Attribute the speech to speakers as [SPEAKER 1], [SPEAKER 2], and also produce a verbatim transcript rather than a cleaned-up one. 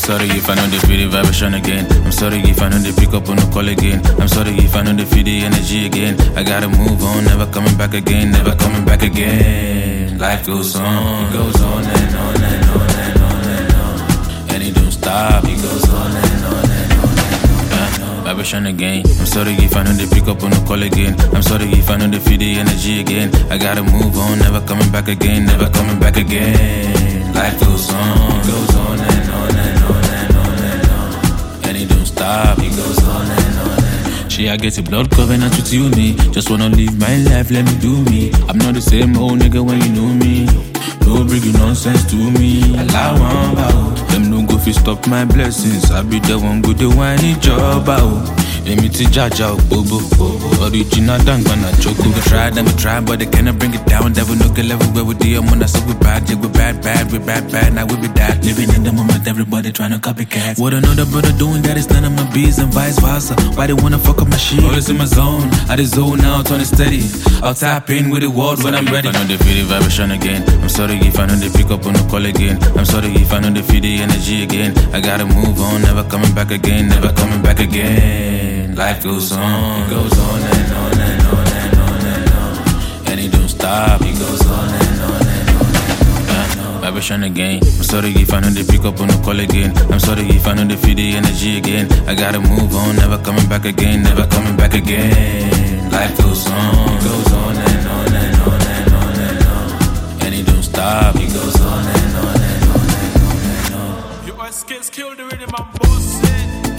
[SPEAKER 1] sorry if I know they feel the vibration again. I'm sorry if I know they pick up on the call again. I'm sorry if I know they feel the energy again. I gotta move on, never coming back again, never coming back again. Life goes on, it goes on and on and on and on and on. And it don't stop, it goes on and on and on and on. Vibration again. I'm sorry if I know they pick up on the call again. I'm sorry if I know they feel the energy again. I gotta move on, never coming back again, never coming back again. Life goes on, goes on and on and on and on and on. And it don't stop, it goes on and on and on. She I get a blood covenant with you, me. Just wanna live my life, let me do me. I'm not the same old nigga when you know me. Don't bring your nonsense to me. Allow one bow. Them no go fi stop my blessings. I be the one go the whiny job out. Emi ti jaja bobo bobo. Original dangana choco. We try, then we try, but they cannot bring it down. Devil no get level where we deal. When I say we bad, yeah we bad, bad, we bad, bad. Now we be that. Living in the moment, everybody trying to copycat. What another brother doing that is none of my bees and vice versa. Why they wanna fuck up my shit? Always in my zone. I just zone out, turn it steady. I'll tap in with the world when I'm ready. I know they feel the vibration again. I'm sorry if I know they pick up on the call again. I'm sorry if I know they feel the energy again. I gotta move on, never coming back again, never coming back again. Life goes on, it goes on and on and on and on and on. And it don't stop, it goes on and on and on and on. Vibration again. I'm sorry if I know they pick up on the call again. I'm sorry if I know they feel the energy again. I gotta move on, never coming back again, never coming back again. Life goes on, it goes on and on and on and on and on. And it don't stop, it goes on and on and on and on and on.
[SPEAKER 2] Your skills kill the rhythm and boss it.